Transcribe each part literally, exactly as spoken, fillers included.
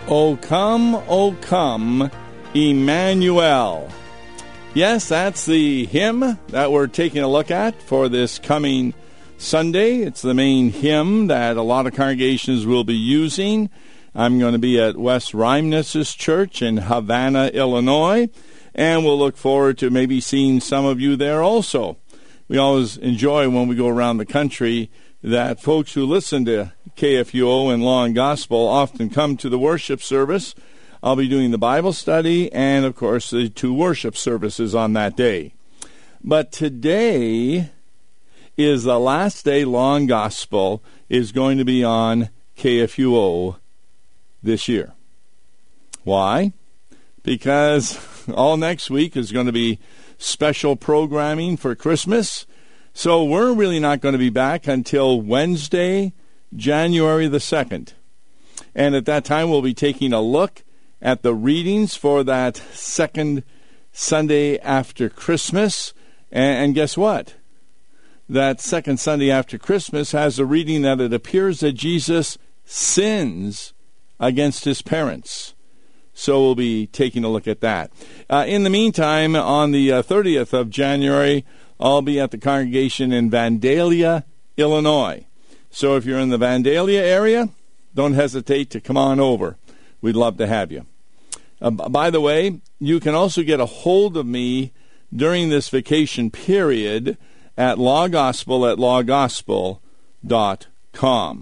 O come, O come, Emmanuel. Yes, that's the hymn that we're taking a look at for this coming Sunday. It's the main hymn that a lot of congregations will be using. I'm going to be at West Rhymeness Church in Havana, Illinois, and we'll look forward to maybe seeing some of you there also. We always enjoy when we go around the country that folks who listen to K F U O and Law and Gospel often come to the worship service. I'll be doing the Bible study and, of course, the two worship services on that day. But today is the last day Law and Gospel is going to be on K F U O this year. Why? Because all next week is going to be special programming for Christmas. So we're really not going to be back until Wednesday, January the second. And at that time, we'll be taking a look at the readings for that second Sunday after Christmas. And guess what? That second Sunday after Christmas has a reading that it appears that Jesus sins against his parents. So we'll be taking a look at that. Uh, in the meantime, on the uh, thirtieth of January, I'll be at the congregation in Vandalia, Illinois. So if you're in the Vandalia area, don't hesitate to come on over. We'd love to have you. Uh, by the way, you can also get a hold of me during this vacation period at lawgospel at lawgospel dot com.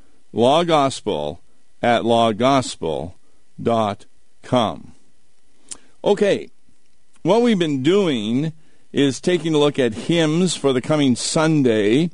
Lawgospel at lawgospel dot com. Okay, what we've been doing is taking a look at hymns for the coming Sunday,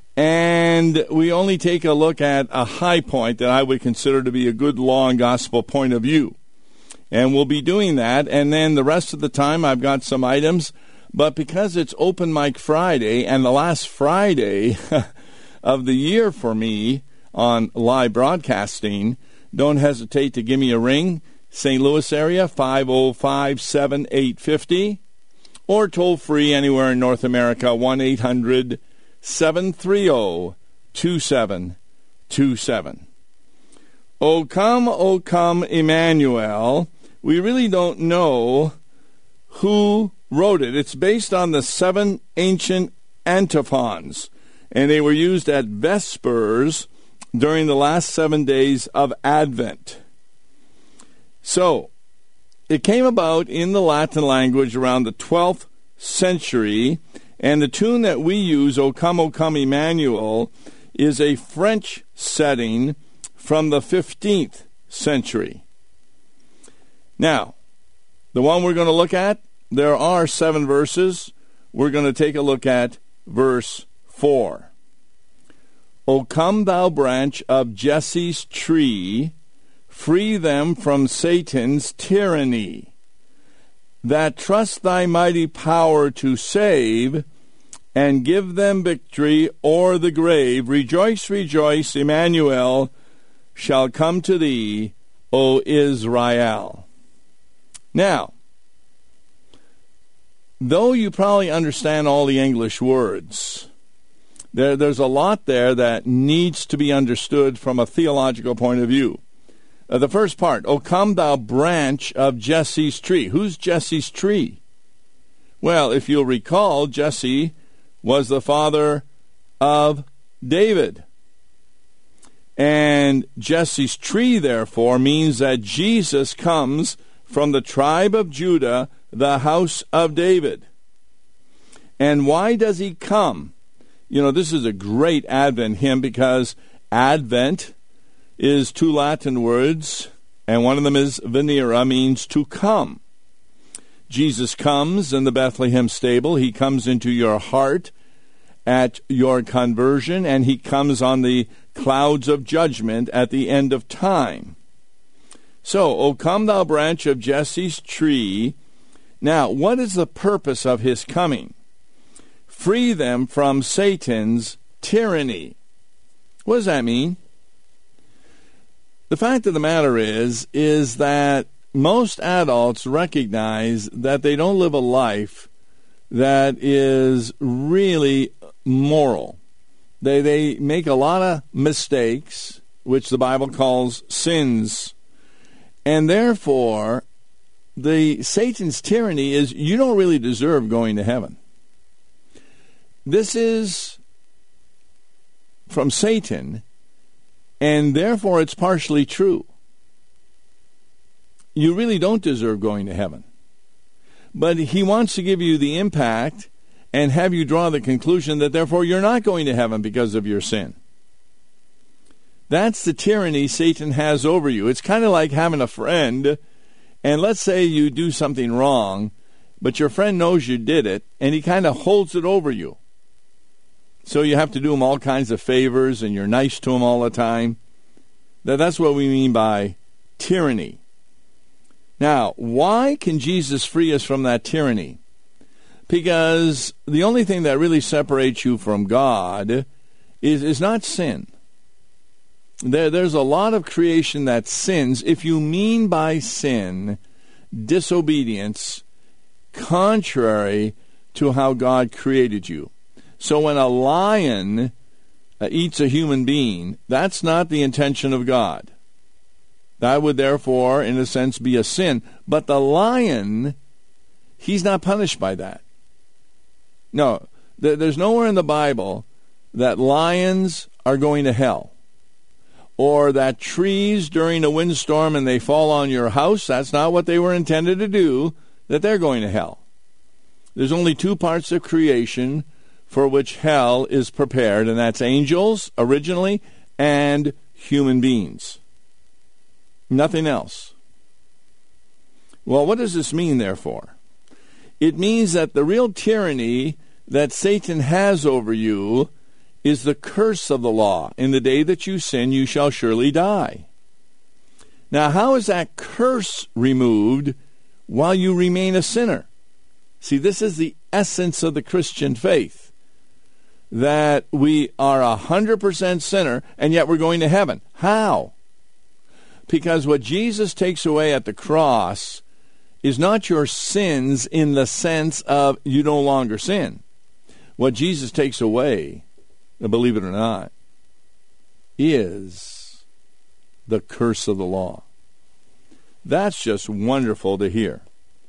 and we only take a look at a high point that I would consider to be a good Law and Gospel point of view. And we'll be doing that, and then the rest of the time I've got some items, but because it's Open Mic Friday, and the last Friday of the year for me on live broadcasting, don't hesitate to give me a ring, Saint Louis area, five oh five, seven eight five oh, or toll free anywhere in North America, one eight hundred, seven three zero, two seven two seven. O come, O come, Emmanuel. We really don't know who wrote it. It's based on the seven ancient antiphons, and they were used at Vespers during the last seven days of Advent. So, it came about in the Latin language around the twelfth century, and the tune that we use, O come, O come, Emmanuel, is a French setting from the fifteenth century. Now, the one we're going to look at, there are seven verses. We're going to take a look at verse four. O come, thou branch of Jesse's tree, free them from Satan's tyranny, that trust thy mighty power to save, and give them victory o'er the grave. Rejoice, rejoice, Emmanuel shall come to thee, O Israel. Now, though you probably understand all the English words, there, there's a lot there that needs to be understood from a theological point of view. Uh, the first part, O come thou branch of Jesse's tree. Who's Jesse's tree? Well, if you'll recall, Jesse was the father of David. And Jesse's tree, therefore, means that Jesus comes from the tribe of Judah, the house of David. And why does he come? You know, this is a great Advent hymn because Advent is two Latin words, and one of them is venire, means to come. Jesus comes in the Bethlehem stable. He comes into your heart at your conversion, and he comes on the clouds of judgment at the end of time. So, O come thou branch of Jesse's tree. Now, what is the purpose of his coming? Free them from Satan's tyranny. What does that mean? The fact of the matter is, is that most adults recognize that they don't live a life that is really moral. They, they make a lot of mistakes, which the Bible calls sins. And therefore, the Satan's tyranny is you don't really deserve going to heaven. This is from Satan, and therefore it's partially true. You really don't deserve going to heaven. But he wants to give you the impact and have you draw the conclusion that therefore you're not going to heaven because of your sin. That's the tyranny Satan has over you. It's kind of like having a friend, and let's say you do something wrong, but your friend knows you did it, and he kind of holds it over you. So you have to do him all kinds of favors, and you're nice to him all the time. That's what we mean by tyranny. Now, why can Jesus free us from that tyranny? Because the only thing that really separates you from God is, is not sin. There, there's a lot of creation that sins. If you mean by sin disobedience contrary to how God created you. So when a lion uh, eats a human being, that's not the intention of God. That would therefore, in a sense, be a sin. But the lion, he's not punished by that. No, th- there's nowhere in the Bible that lions are going to hell. Or that trees during a windstorm and they fall on your house, that's not what they were intended to do, that they're going to hell. There's only two parts of creation for which hell is prepared, and that's angels, originally, and human beings. Nothing else. Well, what does this mean, therefore? It means that the real tyranny that Satan has over you is the curse of the law. In the day that you sin, you shall surely die. Now, how is that curse removed while you remain a sinner? See, this is the essence of the Christian faith, that we are a hundred percent sinner, and yet we're going to heaven. How? Because what Jesus takes away at the cross is not your sins in the sense of you no longer sin. What Jesus takes away, believe it or not, is the curse of the law. That's just wonderful to hear.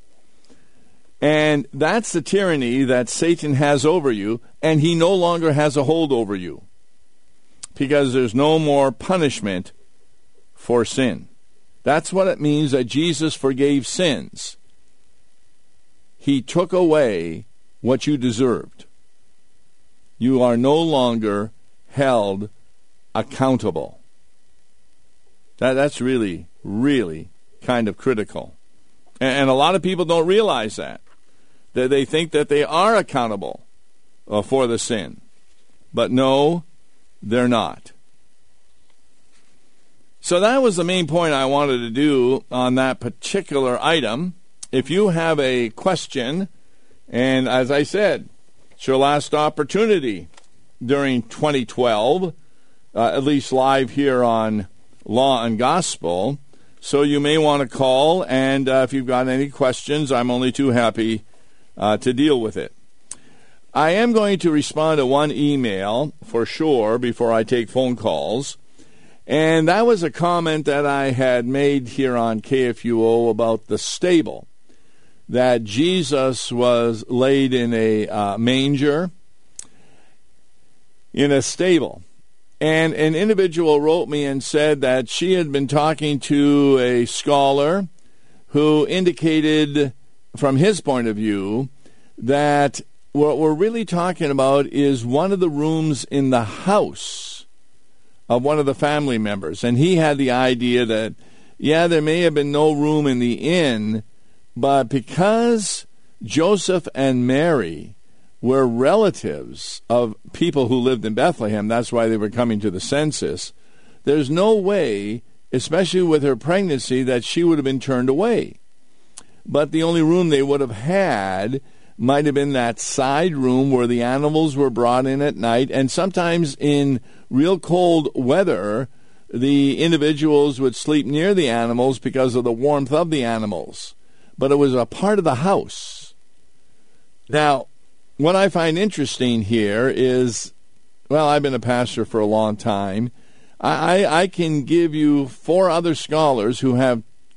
And that's the tyranny that Satan has over you, and he no longer has a hold over you, because there's no more punishment for sin. That's what it means that Jesus forgave sins. He took away what you deserved. You are no longer held accountable. That, that's really, really kind of critical. And, and a lot of people don't realize that. That they think that they are accountable uh, for the sin. But no, they're not. So that was the main point I wanted to do on that particular item. If you have a question, and as I said, it's your last opportunity during twenty twelve, uh, at least live here on Law and Gospel. So you may want to call, and uh, if you've got any questions, I'm only too happy uh, to deal with it. I am going to respond to one email for sure before I take phone calls. And that was a comment that I had made here on K F U O about the stable, that Jesus was laid in a uh, manger, in a stable. And an individual wrote me and said that she had been talking to a scholar who indicated, from his point of view, that what we're really talking about is one of the rooms in the house of one of the family members. And he had the idea that, yeah, there may have been no room in the inn, but because Joseph and Mary were relatives of people who lived in Bethlehem, that's why they were coming to the census, there's no way, especially with her pregnancy, that she would have been turned away. But the only room they would have had might have been that side room where the animals were brought in at night, and sometimes in real cold weather, the individuals would sleep near the animals because of the warmth of the animals. But it was a part of the house. Now, what I find interesting here is, well, I've been a pastor for a long time. I, I, I can give you four other scholars who have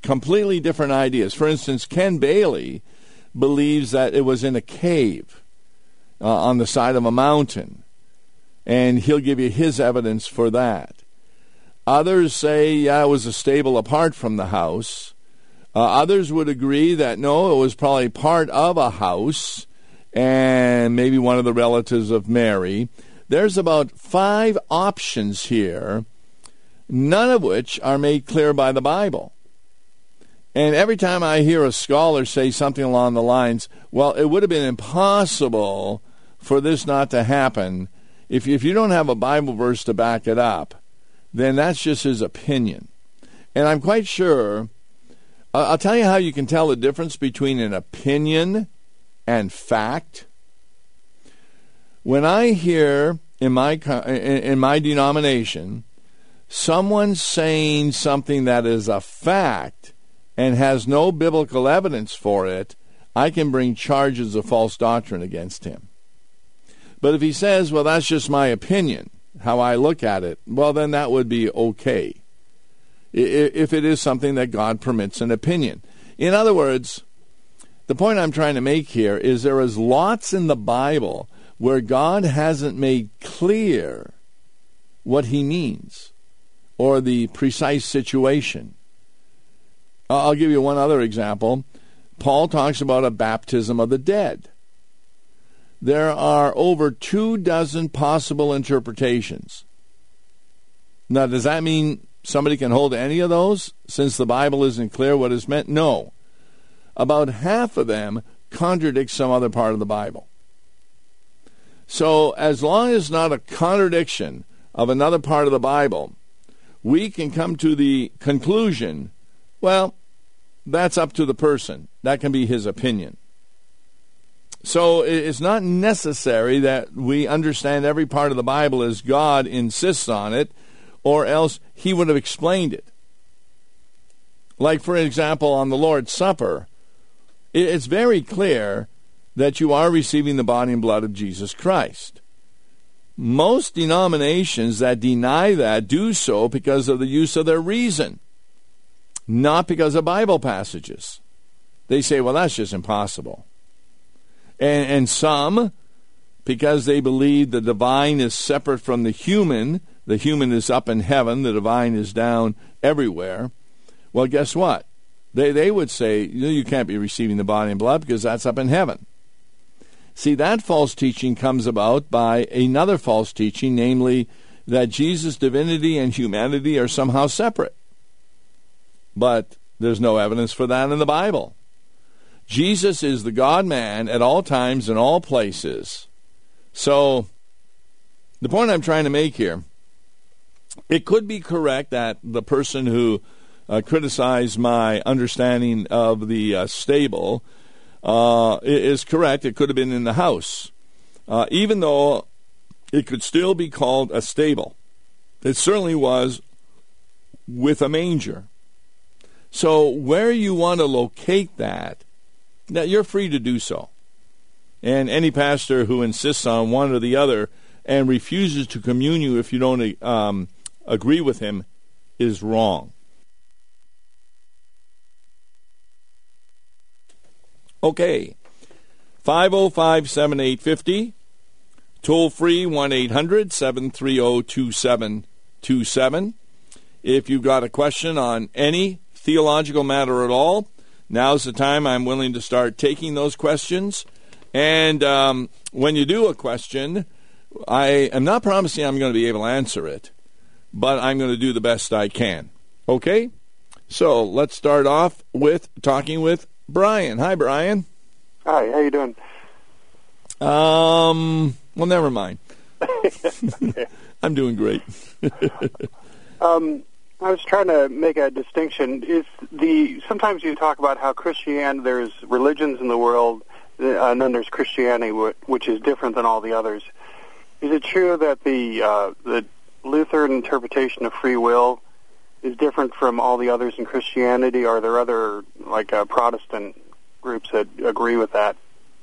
completely different ideas. For instance, Ken Bailey believes that it was in a cave uh, on the side of a mountain, and he'll give you his evidence for that. Others say, yeah, it was a stable apart from the house. Uh, others would agree that, no, it was probably part of a house and maybe one of the relatives of Mary. There's about five options here, none of which are made clear by the Bible. And every time I hear a scholar say something along the lines, well, it would have been impossible for this not to happen, if, if you don't have a Bible verse to back it up, then that's just his opinion. And I'm quite sure, uh, I'll tell you how you can tell the difference between an opinion and fact. When I hear in my in my denomination someone saying something that is a fact and has no biblical evidence for it, I can bring charges of false doctrine against him. But if he says, well, that's just my opinion, how I look at it, well, then that would be okay, if it is something that God permits an opinion. In other words, the point I'm trying to make here is there is lots in the Bible where God hasn't made clear what he means or the precise situation. I'll give you one other example. Paul talks about a baptism of the dead. There are over two dozen possible interpretations. Now, does that mean somebody can hold any of those since the Bible isn't clear what is meant? No. About half of them contradict some other part of the Bible. So as long as not a contradiction of another part of the Bible, we can come to the conclusion, well, that's up to the person. That can be his opinion. So it's not necessary that we understand every part of the Bible as God insists on it, or else he would have explained it. Like, for example, on the Lord's Supper, it's very clear that you are receiving the body and blood of Jesus Christ. Most denominations that deny that do so because of the use of their reason, not because of Bible passages. They say, well, that's just impossible. And, and some, because they believe the divine is separate from the human, the human is up in heaven, the divine is down everywhere. Well, guess what? They, they would say, you can't be receiving the body and blood because that's up in heaven. See, that false teaching comes about by another false teaching, namely that Jesus' divinity and humanity are somehow separate. But there's no evidence for that in the Bible. Jesus is the God-man at all times and all places. So, the point I'm trying to make here, it could be correct that the person who uh, criticized my understanding of the uh, stable uh, is correct. It could have been in the house. Uh, even though it could still be called a stable. It certainly was with a manger. So where you want to locate that, now you're free to do so. And any pastor who insists on one or the other and refuses to commune you if you don't um, agree with him is wrong. Okay, five oh five, seven eight five oh, toll free one eight hundred, seven three zero, two seven two seven. If you've got a question on any theological matter at all, now's the time I'm willing to start taking those questions. And um, when you do a question, I am not promising I'm going to be able to answer it, but I'm going to do the best I can. Okay? So let's start off with talking with Brian. Hi, Brian. Hi, how you doing? Um, well, never mind. I'm doing great. um, I was trying to make a distinction. Is the sometimes you talk about how Christianity, there's religions in the world, uh, and then there's Christianity, which is different than all the others. Is it true that the uh, the Lutheran interpretation of free will is different from all the others in Christianity? Are there other, like, uh, Protestant groups that agree with that?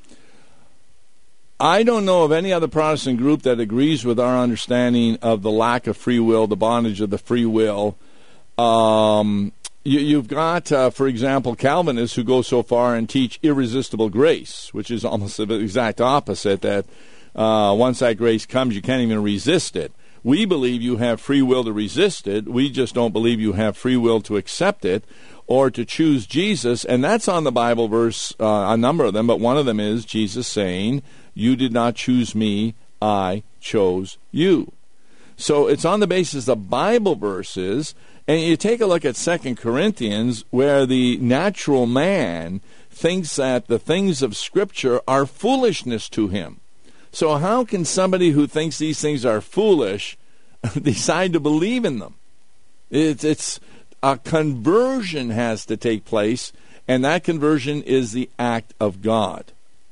I don't know of any other Protestant group that agrees with our understanding of the lack of free will, the bondage of the free will. Um, You, you've got, uh, for example, Calvinists who go so far and teach irresistible grace, which is almost the exact opposite, that uh, once that grace comes, you can't even resist it. We believe you have free will to resist it. We just don't believe you have free will to accept it or to choose Jesus. And that's on the Bible verse, uh, a number of them, but one of them is Jesus saying, "You did not choose me, I chose you." So it's on the basis of Bible verses. And you take a look at Second Corinthians, where the natural man thinks that the things of Scripture are foolishness to him. So how can somebody who thinks these things are foolish decide to believe in them? It's, it's a conversion has to take place, and that conversion is the act of God.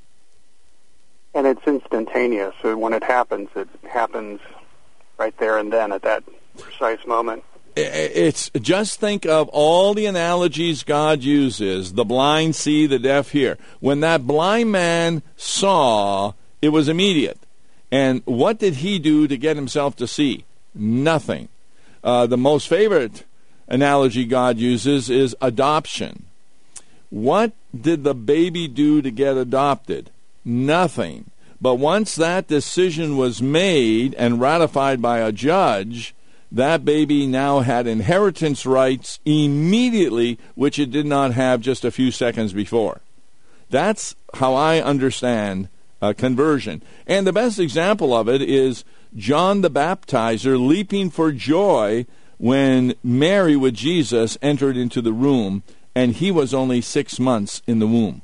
And it's instantaneous. So when it happens, it happens right there and then at that precise moment. It's just think of all the analogies God uses. The blind see, the deaf hear. When that blind man saw, it was immediate. And what did he do to get himself to see? Nothing. Uh, the most favorite analogy God uses is adoption. What did the baby do to get adopted? Nothing. But once that decision was made and ratified by a judge, that baby now had inheritance rights immediately, which it did not have just a few seconds before. That's how I understand uh, conversion. And the best example of it is John the Baptizer leaping for joy when Mary with Jesus entered into the room, and he was only six months in the womb.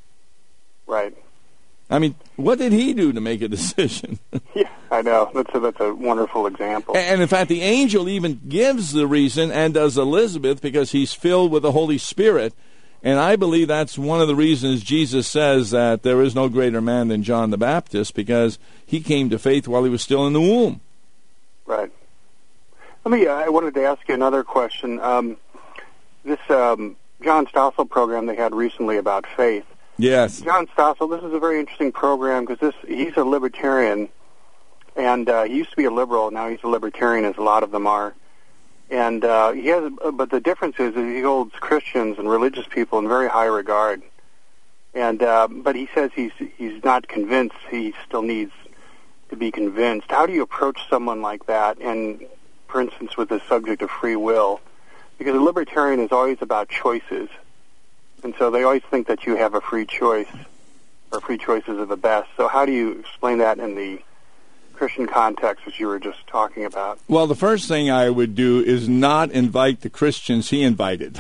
Right. I mean, what did he do to make a decision? Yeah, I know. That's a, that's a wonderful example. And in fact, the angel even gives the reason, and does Elizabeth, because he's filled with the Holy Spirit. And I believe that's one of the reasons Jesus says that there is no greater man than John the Baptist, because he came to faith while he was still in the womb. Right. Let me, I wanted to ask you another question. Um, this um, John Stossel program they had recently about faith. Yes. John Stossel, this is a very interesting program because this he's a libertarian, and uh, he used to be a liberal. Now he's a libertarian, as a lot of them are. And uh, he has, but the difference is that he holds Christians and religious people in very high regard. And uh, but he says he's he's not convinced. He still needs to be convinced. How do you approach someone like that? And for instance, with the subject of free will, because a libertarian is always about choices. And so they always think that you have a free choice, or free choices are the best. So how do you explain that in the Christian context, which you were just talking about? Well, the first thing I would do is not invite the Christians he invited.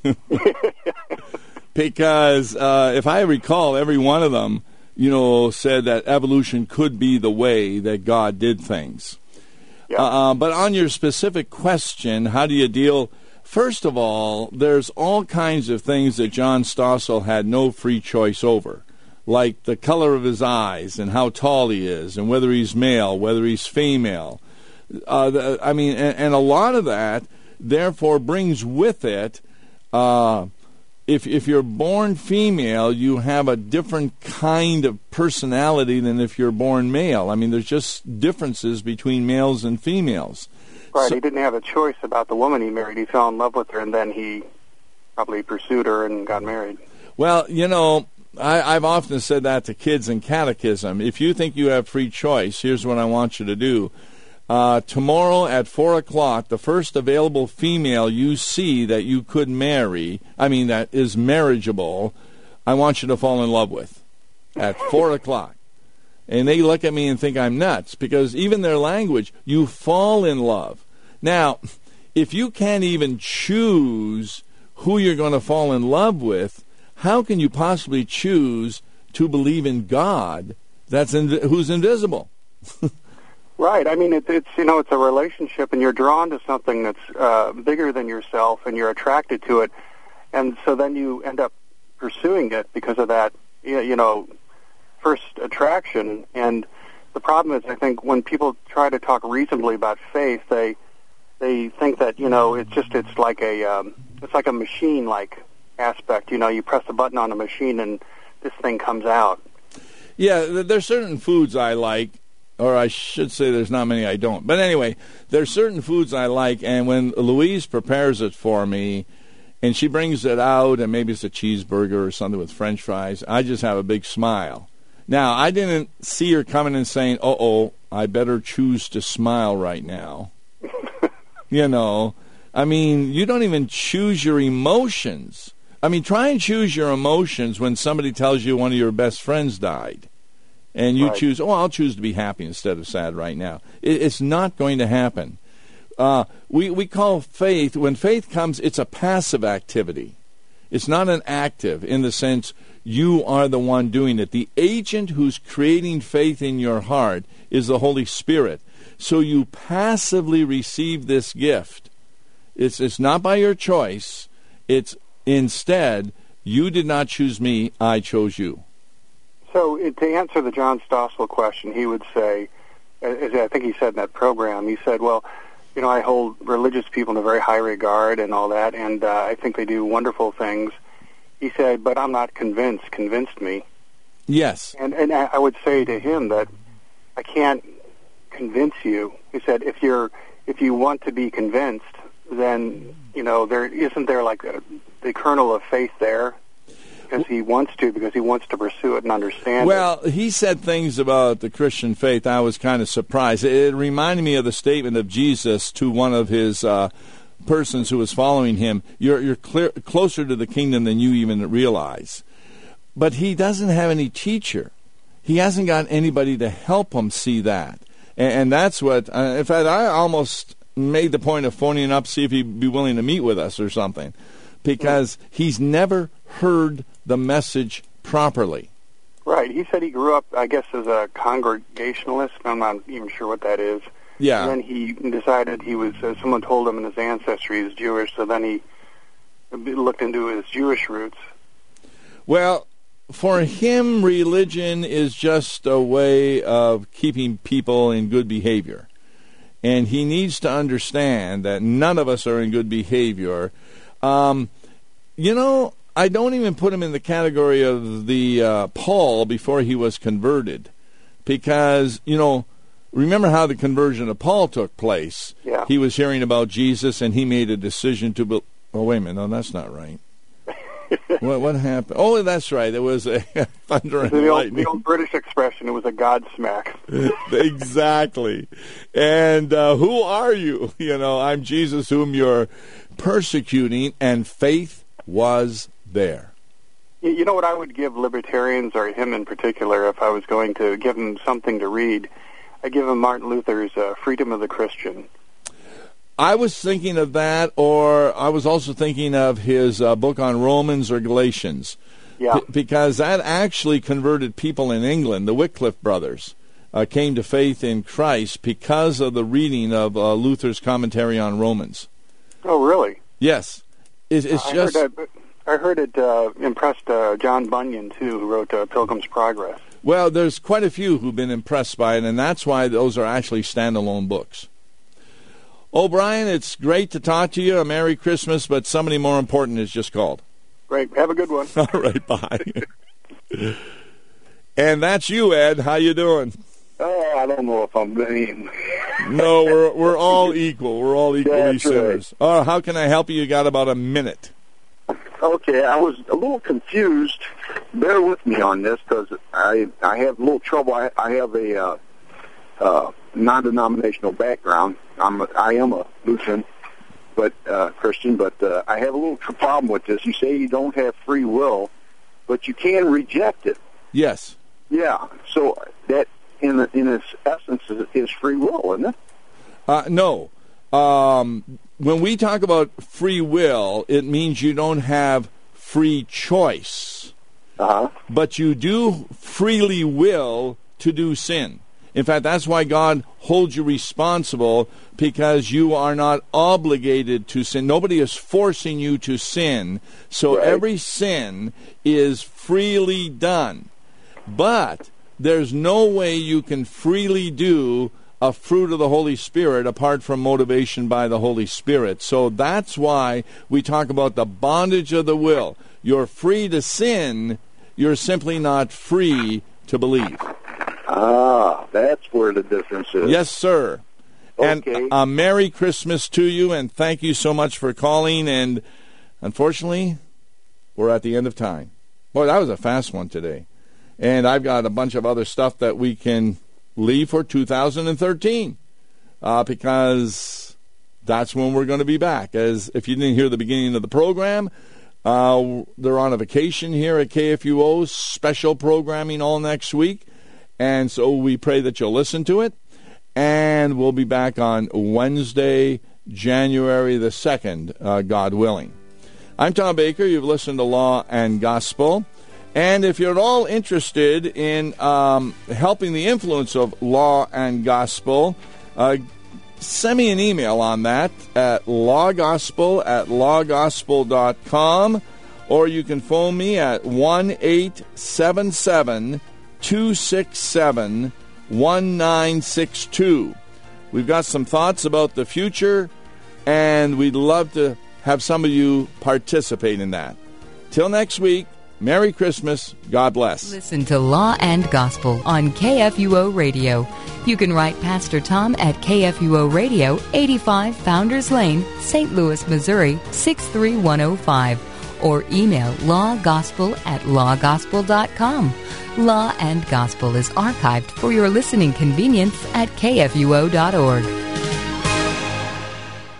Because uh, if I recall, every one of them, you know, said that evolution could be the way that God did things. Yeah. Uh, but on your specific question, how do you deal... First of all, there's all kinds of things that John Stossel had no free choice over, like the color of his eyes and how tall he is and whether he's male, whether he's female. Uh, the, I mean, and, and a lot of that, therefore, brings with it, uh, if, if you're born female, you have a different kind of personality than if you're born male. I mean, there's just differences between males and females. Right, So, he didn't have a choice about the woman he married. He fell in love with her, and then he probably pursued her and got married. well, you know, I, I've often said that to kids in catechism. If you think you have free choice, here's what I want you to do. Uh, tomorrow at four o'clock, the first available female you see that you could marry, I mean that is marriageable, I want you to fall in love with at four o'clock. And they look at me and think I'm nuts, because even their language, you fall in love. Now, if you can't even choose who you're going to fall in love with, how can you possibly choose to believe in God that's in, who's invisible? Right. I mean, it, it's you know, it's a relationship, and you're drawn to something that's uh, bigger than yourself, and you're attracted to it, and so then you end up pursuing it because of that, you know, first attraction. And the problem is, I think, when people try to talk reasonably about faith, they they think that, you know, it's just it's like a um, it's like a machine-like aspect. You know, you press a button on a machine and this thing comes out. Yeah, there's certain foods I like, or I should say there's not many I don't. But anyway, there's certain foods I like, and when Louise prepares it for me, and she brings it out, and maybe it's a cheeseburger or something with French fries, I just have a big smile. Now, I didn't see her coming and saying, uh-oh, I better choose to smile right now. You know, I mean, you don't even choose your emotions. I mean, try and choose your emotions when somebody tells you one of your best friends died. And you right. choose, oh, I'll choose to be happy instead of sad right now. It, it's not going to happen. Uh, we, we call faith, when faith comes, it's a passive activity. It's not an active in the sense you are the one doing it. The agent who's creating faith in your heart is the Holy Spirit. So you passively receive this gift. It's, it's not by your choice. It's instead, you did not choose me, I chose you. So it, to answer the John Stossel question, he would say, as I think he said in that program, he said, well, you know, I hold religious people in a very high regard and all that, and uh, I think they do wonderful things. He said, but I'm not convinced. Convinced me. Yes. And and I would say to him that I can't convince you. He said, if you're if you want to be convinced, then, you know, there isn't there like a, the kernel of faith there? Because he wants to, because he wants to pursue it and understand well, it. Well, he said things about the Christian faith. I was kind of surprised. It reminded me of the statement of Jesus to one of his uh, persons who was following him. You're, you're clear, closer to the kingdom than you even realize. But he doesn't have any teacher. He hasn't got anybody to help him see that. And, and that's what, uh, in fact, I almost made the point of phoning up, see if he'd be willing to meet with us or something. Because he's never heard the message properly. Right. He said he grew up, I guess, as a Congregationalist. I'm not even sure what that is. Yeah. And then he decided he was, uh, someone told him in his ancestry he was Jewish, so then he looked into his Jewish roots. Well, for him, religion is just a way of keeping people in good behavior. And he needs to understand that none of us are in good behavior. Um, you know, I don't even put him in the category of the uh, Paul before he was converted. Because, you know, remember how the conversion of Paul took place. Yeah. He was hearing about Jesus, and he made a decision to... Be- oh, wait a minute. No, that's not right. what, what happened? Oh, that's right. There was a thunder and the lightning. Old, the old British expression, it was a Godsmack. Exactly. And uh, who are you? You know, I'm Jesus whom you're persecuting, and faith was there. You know what I would give libertarians, or him in particular, if I was going to give him something to read? I'd give him Martin Luther's uh, Freedom of the Christian. I was thinking of that, or I was also thinking of his uh, book on Romans or Galatians. Yeah. P- because that actually converted people in England. The Wycliffe brothers uh, came to faith in Christ because of the reading of uh, Luther's commentary on Romans. Oh, really? Yes. It, it's I just... Heard that, I heard it uh, impressed uh, John Bunyan, too, who wrote uh, Pilgrim's Progress. Well, there's quite a few who've been impressed by it, and that's why those are actually standalone books. Oh, Brian, it's great to talk to you. A Merry Christmas, but somebody more important has just called. Great. Have a good one. All right, bye. And that's you, Ed. How you doing? Oh, I don't know if I'm being... No, we're we're all equal. We're all equally That's sinners. right. Oh, how can I help you? You got about a minute. Okay, I was a little confused. Bear with me on this because I I have a little trouble. I, I have a uh, uh, non-denominational background. I'm a, I am a Lutheran, but uh, Christian. But uh, I have a little tr- problem with this. You say you don't have free will, but you can reject it. Yes. Yeah. So that in in its essence is, is free will, isn't it? Uh, no. Um, when we talk about free will, it means you don't have free choice. Uh-huh. But you do freely will to do sin. In fact, that's why God holds you responsible, because you are not obligated to sin. Nobody is forcing you to sin. So Right. every sin is freely done. But there's no way you can freely do a fruit of the Holy Spirit apart from motivation by the Holy Spirit. So that's why we talk about the bondage of the will. You're free to sin. You're simply not free to believe. Ah, that's where the difference is. Yes, sir. Okay. And a Merry Christmas to you, and thank you so much for calling. And unfortunately, we're at the end of time. Boy, that was a fast one today. And I've got a bunch of other stuff that we can leave for two thousand thirteen uh, because that's when we're going to be back. As if you didn't hear the beginning of the program, uh, they're on a vacation here at K F U O, special programming all next week. And so we pray that you'll listen to it. And we'll be back on Wednesday, January the second, uh, God willing. I'm Tom Baker. You've listened to Law and Gospel. And if you're at all interested in um, helping the influence of law and gospel, uh, send me an email on that at lawgospel at lawgospel dot com, or you can phone me at one eight seven seven, two six seven, one nine six two. We've got some thoughts about the future, and we'd love to have some of you participate in that. Till next week, Merry Christmas. God bless. Listen to Law and Gospel on K F U O Radio. You can write Pastor Tom at K F U O Radio, eighty-five Founders Lane, Saint Louis, Missouri, six three one oh five, or email lawgospel at lawgospel dot com. Law and Gospel is archived for your listening convenience at K F U O dot org.